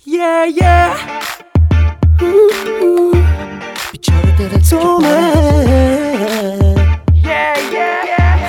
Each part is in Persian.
Yeah yeah بیچاره دل تو Yeah yeah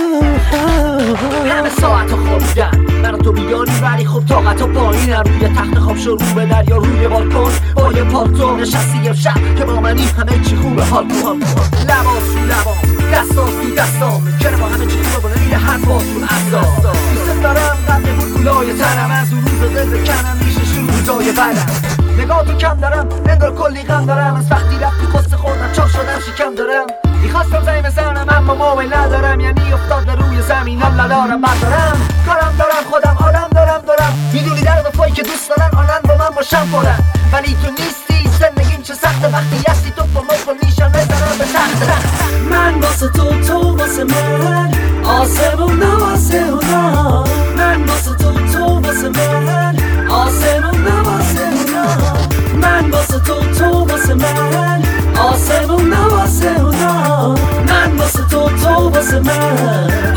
همه ساعت خوابیدن من تو بیاری ولی خب طاقت و پایینم روی تخت خواب شروع به دریا روی بالکن با یه پالتو نشستی امشب که با منی همه چی خوبه حال کن لباس رو لباس دستاس تو دستام چرا با همه چی خوبه با نمیره هر باز رو اصلا دوست دارم قبل بود گلای تنم از اون روز دل بکنم میشه شروع جای بدم نگاه تو کم دارم انگار کلی غم دارم از وقتی رفتی قصه خوردم چاق شدم شکم دارم میخواستم زنگ بزنم اما موبایل ندارم یعنی افتاد به روی زمینم ندارم بردارم کارم دارم خودم آدم دارم میدونی در وفایی که دوست دارن آنن با من باشم پرن ولی تو نیستی زندگیم چه سخته وقتی هستی تو با ما نیشم بزنم به تخت من واسه تو واسه من آسمون آسمون من واسه تو واسه من آسمون آسمون من واسه تو واسه من آسمون آسمون من واسه تو واسه من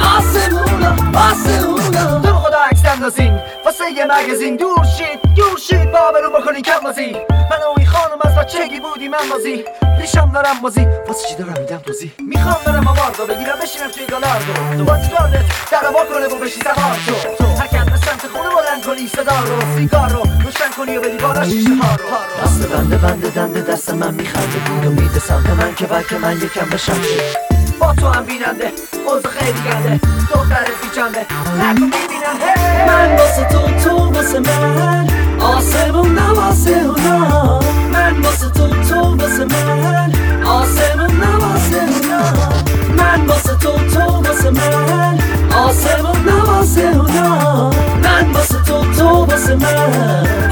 آسمون تو خدا عکس اندازین واسه یه مگزین دور شید بابرو بکنین کم بازی من و این خانم از بچگی بودیم من بازی ریشم دارم بازی واسه چی دارم میدم توضیح میخوام برم آواردو بگیرم بشینم توی گالاردو تو با تیگاردت در با کنه و بشی سوار تو حرکت به سمت خونه بلند کنی صدا رو سیگار رو روشن کنی و بدی بالا شیشه ها رو دست بنده دنده دست من میخنده دور و میده سمت من که بلکه من یکم بشم با تو هم بیننده اوضاع خیلی گنده دختر بیجنده نکن میبیننده من واسه تو واسه من آسمون آسمون من واسه تو واسه من آسمون آسمون من واسه تو واسه من آسمون آسمون من واسه تو واسه من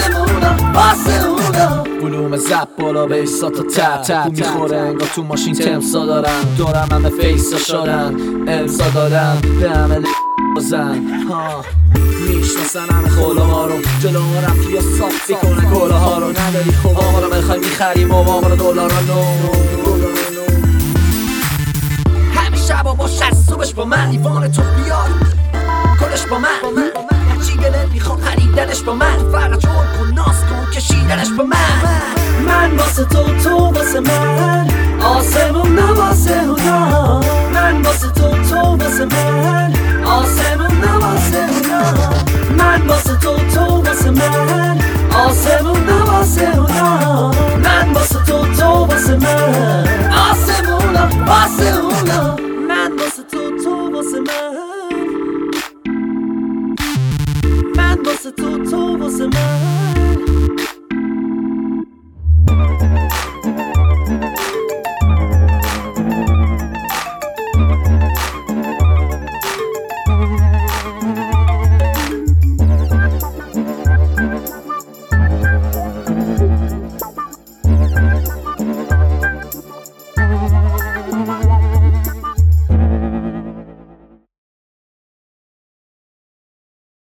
آسمون بلوم زب بالا به ایساتا تب تو میخوره انگار تو ماشین تمسا دارم دورم همه فیسا شدن امسا دارم به همه بازن میشناسن همه خولا ها رو جلو رفت یا ساختی کنن گولا ها رو نداری خوبا ها رو بخوای میخریم و ما رو دولار نو همه شبا با شست صبحش با من ایوان تو بیار کلش با من هرچی گلت میخوام خریدنش با من فرق جور کن ناز کن کشیدنش با من واسه تو واسه من آسمون آسمون من واسه تو واسه من آسمون آسمون من واسه تو واسه من آسمون آسمون من واسه تو واسه من آسمون من واسه تو واسه من من واسه تو واسه من